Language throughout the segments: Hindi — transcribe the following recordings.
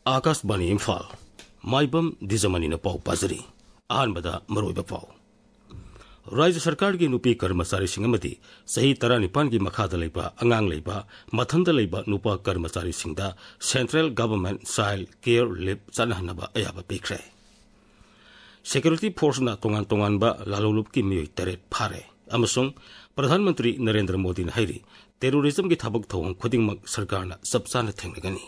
आकाशवाणी इम्फाल माइबम दिजमनी पाउ पाजरी अहमद मरोइब पाउ राज्य सरकार की नुपी कर्मचारी सही 19 की मखाद लेबा अंगांग लेबा मथंद लेबा नुपा कर्मचारी central government child care leave चनहनबा अयाबा पीख्रे सिक्योरिटी फोर्स ना तोंगान तोंगानबा लालुलुप की मियोई तरेट फारे अमसुंग प्रधानमंत्री नरेंद्र मोदी ने हाइरी टेरोरिज्म की थबक थोंग खुदिंगमक सरकारना सबसाना थेंगनगनी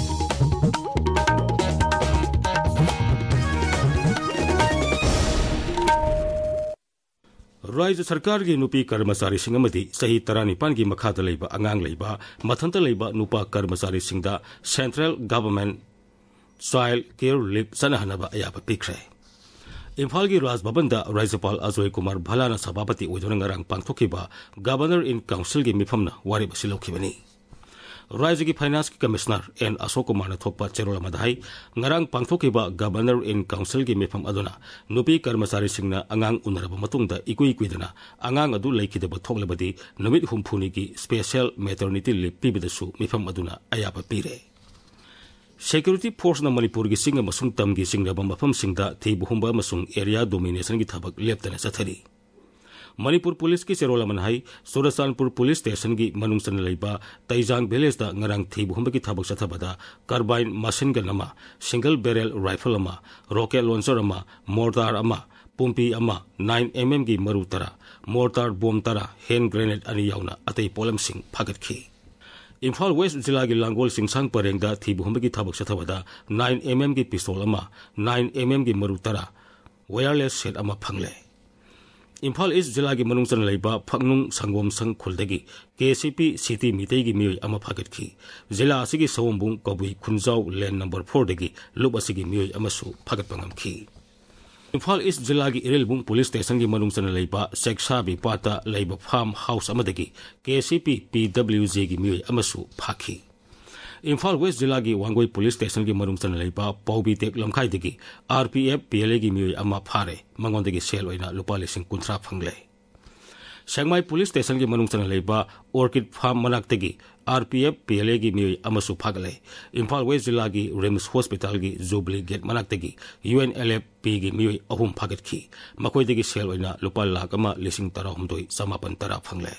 राज्य सरकार की नुपी कर्मचारी सही 19 की मखाद लेबा अंगांग लेबा मथंत लेबा नुपा कर्मचारी central government child care leave चनहनबा अयाबा पीख्रे इम्फाल की राजभवन राज्यपाल अजय कुमार भलाना सभापति ओइदोनंगारांग पांगथोखिबा गवर्नर इन काउंसिल की मिफमना वारिबसी लौखिबनी राज्य की फाइनेंस की कमिश्नर एन अशोक कुमार ने थोकपा चेरोल मधाई ngarang पांगथोखिबा गवर्नर इन काउंसिल की मिफम अदुना नुपी कर्मचारी सिंगना अंगांग उनरबा मतुंगदा इकुई कुइदना अंगांग अदु लेखिदबा थोकलबदी नुमित हुमफुनी की स्पेशल मैटरनिटी लीव पीबदसु मिफम अदुना अयाबा पीरे सिक्योरिटी फोर्स ना मणिपुर की सिंग मसुंग तम की सिंगरबा मफम सिंगदा थीबुहुंबा मसुंग एरिया डोमिनेशन की थबक लेप्तना चथरी मणिपुर पुलिस की चेरोला मनहाई सुरसानपुर पुलिस स्टेशन की मनुंगसन लेबा तैजांग विलेज दा ngarang थीबुहुंबा की थबक चथबदा कार्बाइन मशीन गन अमा सिंगल बैरल राइफल अमा रॉकेट लॉन्चर अमा मोर्टार अमा पुंपी अमा 9mm की मरु तरा मोर्टार बॉम्ब तरा हैंड ग्रेनेड अनि याउना अतै पोलम सिंह फागतखी इम्फाल वेस्ट जिला की लांगोल सिंगसांग परेंगदा थीबुहुंबा की थबक चथबदा 9mm की पिस्तौल अमा 9mm की मरु तरा वायरलेस सेट अमा फंगले इम्फाल ईस्ट जिला की मनुंगसन लेबा फंगनुंग संगोम संग खुलदगी केसीपी सिटी मितई की मियोई अमा फागतखी जिला असिगी सवंबुंग कबुई खुंजाव लैंड नंबर 4 दगी लुब असिगी मियोई अमसु फागतपंगमखी इम्फाल ईस्ट जिला की इरेलबुंग पुलिस स्टेशन की मनुंगसन लेबा सेक्साबी पाता लेबा फार्म हाउस अमदगी केसीपी पीडब्ल्यूजे की मियोई अमसु फाखी इम्फाल वेस्ट जिला की वांगोई पुलिस स्टेशन की मनुंगसन लेबा पौबी टेक लमखाइदगी आरपीएफ पीएलए की मियोई अमा फारे मंगोंदगी सेल ओइना लुपा लिसिंग 30 फंगले सेंगमाई पुलिस स्टेशन की मनुंगसन लेबा ऑर्किड फार्म मनाक्तगी आरपीएफ पीएलए की मियोई अमसु फागले इम्फाल वेस्ट जिला की रिम्स हॉस्पिटल की जुबली गेट मनाक्तगी यूएनएलएफपी की मियोई अहुम फागतखी मकोइदगी सेल ओइना लुपा लाख अमा लिसिंग 13 समापन 10 फंगले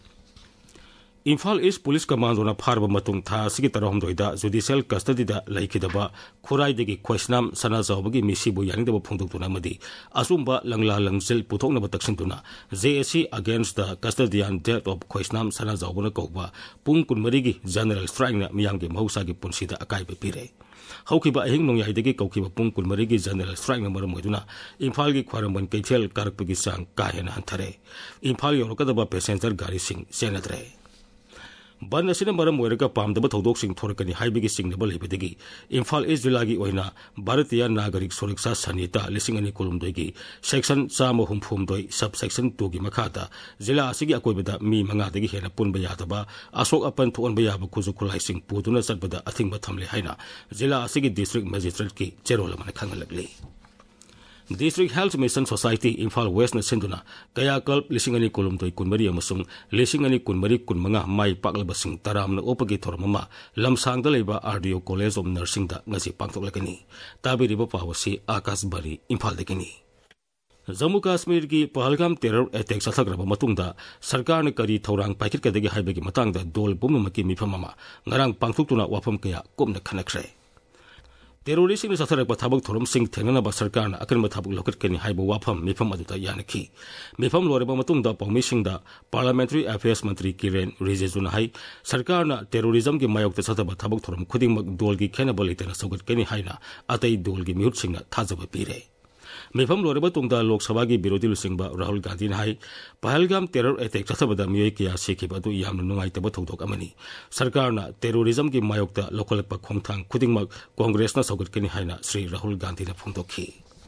इम्फाल ईस्ट पुलिस कमांडोना फारबा मतुंग था सिगी 13 जुडिशियल कस्टडीदा लैखिदबा खुराइदगी खोइसनाम सनाजावबगी मिसिबु यानिदबा फोंदोक्तुना मदी असुंबा लंगला लंगजिल पुथोकनबा तक्सिंतुना JAC against the custodian death of Khoisnam सनाजावबना कौबा पुंग 19 की जनरल स्ट्राइकना मियामगे महौसागी पुंसीदा अकाइबा पीरे हौखिबा अहिंग नोंयाइदगी कौखिबा पुंग 19 की जनरल स्ट्राइकना मरम ओइदुना इम्फाल की ख्वारंबन कैथेल कारकपगी सांग काहेना हंथरे इम्फाल योरकदबा पैसेंजर गाड़ी सिंग सेनद्रे बन असिना मरम ओइरगा पामदबा थौदोकसिंग थोरकनी हाइबगी सिंगनबा लेबदगी इम्फाल ईस्ट जिला की ओइना भारतीय नागरिक सुरक्षा संहिता 2019 की सेक्शन 132 सब सेक्शन 2 की मखादा जिला असिगी अकोइबदा मी मंगादगी हेना पुनबा यादबा अशोक अपन थोनबा याबा खुजु खुलाइसिंग पुदुना चटबदा अथिंगबा थमले हाइना जिला असिगी डिस्ट्रिक्ट मजिस्ट्रेट की चेरोलमना खंगलगली district health mission society Imphal west सिंधुना कया कल्प 2019 कुनमरी अमसुंग 2019 कुनमंगा माई पाकलबसिंग तरामना ओपगी थोरममा लमसांगदा लेबा आरडीओ कॉलेज ऑफ नर्सिंग दा ngasi पांगथोकलगनी ताबिरिबा पावसी आकाश बरी इम्फाल दगिनी जम्मू कश्मीर की पहलगाम टेरर अटैक सथग्रबा मतुंगदा सरकार ने करी थौरांग पाइखिटकदगी हाइबगी मतंगदा दोल पुमनमकी मिफममा ngarang पांगथोक्तुना वाफम कया कुमना खनखरे टेरोरिस्ट ने सथरक थबक थोरम सिंह थेंगनबा सरकार ने अकन थबक लौकटकनी हाइब वाफम मिफम अदुदा यानखी मिफम लोरबा मतुंगदा पौमिसिंगदा पार्लियामेंट्री अफेयर्स मंत्री किरेन रिजिजुना हाई सरकार ने टेरोरिज्म की मायोक्ता सथब थबक थोरम खुदिंगमक दोल की खेनबा लेतना सौगटकनी हाइना अतई दोल की मिहुतसिंगना थाजब पीरे मिफम लोरबा तुंगदा लोकसभा की विरोधी लुसिंगबा राहुल गांधी ने हाई पहलगाम टेरर अटैक सथबदा मियोई किया सिखिबा दु यामना नुंगाइतबा थौदोक अमनी सरकार ने टेरोरिज्म की मायोक्ता लोकलपा खोंगथांग खुदिंगमक कांग्रेस न सौगटकनी हाइना श्री राहुल गांधी ने फोंदोखी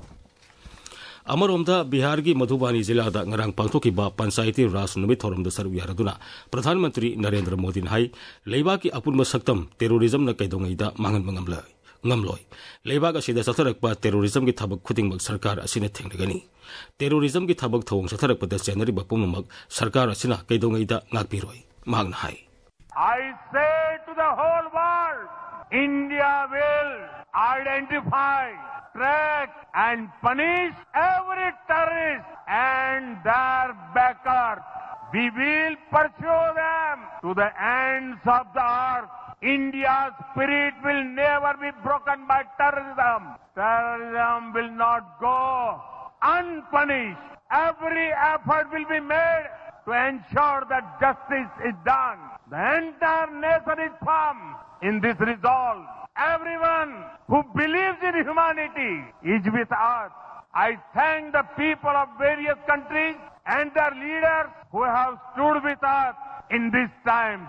अमरोमदा बिहार की मधुबनी जिला ngarang पांगथोखिबा पंचायती राज नुमित थोरमदा सरुक यारदुना प्रधानमंत्री नरेंद्र मोदी ने हाई लेबा की अपुनबा सक्तम टेरोरिज्म न कैदोंगैदा मांगन ngamloi लेबाग असिदा सथरकपा टेरोरिज्म की थबक खुदिंगमक सरकार असिना थेंगदगनी टेरोरिज्म की थबक थोंग सथरकपदा चेनरिबा पुमनमक सरकार असिना कैदोंगैदा ngakpiroi magna hai I say to the whole world, India will identify, track and punish every terrorist and their backers. We will pursue them to the ends of the earth. India's spirit will never be broken by terrorism. Terrorism will not go unpunished. Every effort will be made to ensure that justice is done. The entire nation is firm in this resolve. Everyone who believes in humanity is with us. I thank the people of various countries and their leaders who have stood with us in these times.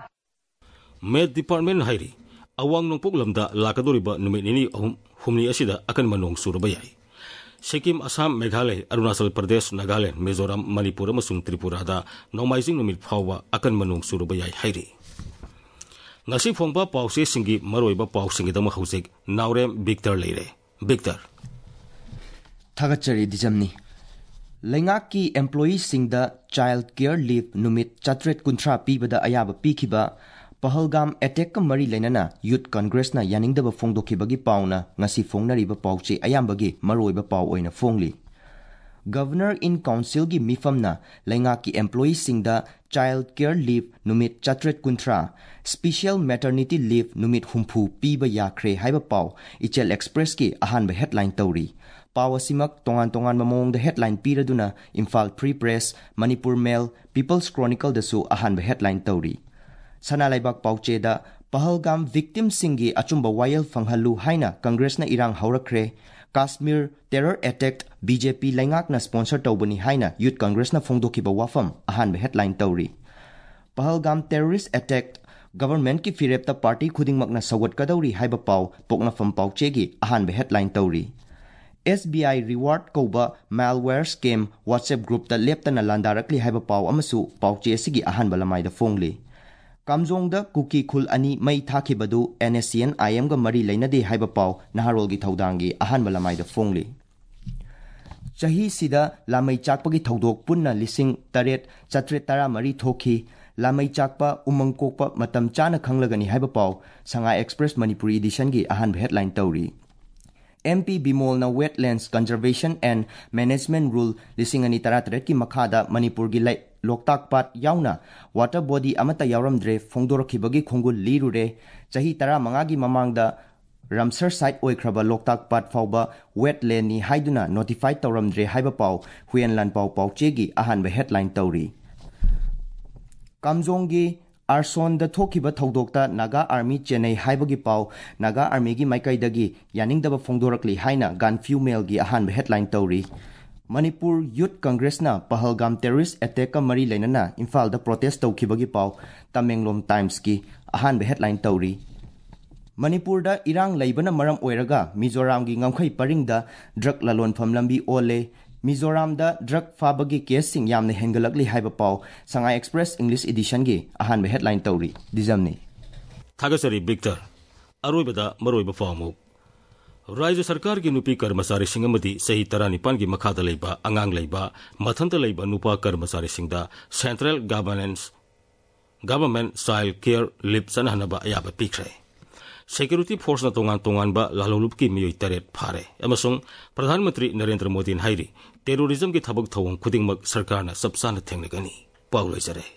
Med Department hairi awang nongpok lamda lakadoriba numit nini humni asida akan manong surabayai. Sikkim, Assam, Meghalaya, Arunachal Pradesh, Nagaland, Mizoram, Manipur amasung Tripura da nomaising numit phawa akan manong surabayai hairi. Ngasi phongba pause singi maroiba pausingi dama hausik Naurem Victor leire. Victor. Thagachari dijamni. Lengaki employees singda child care leave numit chatret kuntra pibada ayaba pikiba Pahalgam attack ka mari lenana Youth Congress na yaningdaba phongdokibagi pauna ngasi phongnariba pauche ayambagi maroiba pau oina phongli. Governor in Council gi mifamna lengaki employees singda child care leave numit chatret kuntra special maternity leave numit humphu piba yakre haiba pau Ichel Express ki ahanba headline tawri. Pawasimak tongan mamong the headline piraduna Imphal Free Press, Manipur Mail, People's Chronicle dasu ahanba headline tawri. Sanalaibak pauche da Pahalgam victim singi achumba wayel fanghalu haina Congress na irang haurakre Kashmir terror attack BJP lengak na sponsor tawbani haina Youth Congress na phongdokiba wafam ahanba headline tawri. Pahalgam terrorist attack government ki firepta party khudingmak na sawat kadawri haiba pau pokna fam pauche gi ahanba headline tawri. SBI reward koba malware scam WhatsApp group ta lepta na landarakli haiba pau amasu pauche sigi ahanba lamai da phongli. Kamjong da kuki khul ani mai thaki badu NSCN IM ga mari leinade haiba pau naharol gi thaudangi ahan balamai da phongli. Chahi sida lamai chakpa gi thaudok punna lising taret chatre tara mari thoki lamai chakpa umang kokpa matam chana khanglagani haiba pau Shanghai Express Manipuri edition gi ahan headline tawri. MP Bimol na Wetlands Conservation and Management Rule lising ani taratret ki makhada Manipur gi lai Loktak Pat yauna water body amata yauramdre phongdorakibagi khongul lirure chahi tara mangagi mamangda Ramsar site oikraba Loktak Pat fauba wetland ni haiduna notify tawramdre haiba pau huyanlan pau pauchegi ahanba headline tawri. Kamjonggi Arson da thokiba thaudokta Naga Army Chennai haibagi pau Naga Army gi maikaidagi yaningdaba phongdorakli haina gun female gi ahanba headline tawri. Manipur Youth Congress na Pahalgam terrorist attack ka mari leinana Imphal da protest tawkhibagi pau Tamenglong Times ki ahanba headline tawri. Manipur da irang laibana maram oiraga Mizoram gi ngamkhai paringda drug lalonpham lambi ole Mizoram da drug fabagi case sing yamna hengalakli haiba pau Shanghai Express English edition gi ahanba headline tawri dijamni. Thagasari Victor aroibada maroiba famu Raja Sarkar ki nupi karmasari singamadi sahi taranipan ki makhada leiba angang leiba mathanta leiba nupa karmasari singda Central Government Style Care Leave sanahanaba ayaba pikre. Security Force na tongan ba lalolup ki miyoy taret phare. Amasung Pradhan Mantri Narendra Modi hairi terrorism ki thabak thawang khudingmak sarkar na sabsana thengnagani. Paulay sare.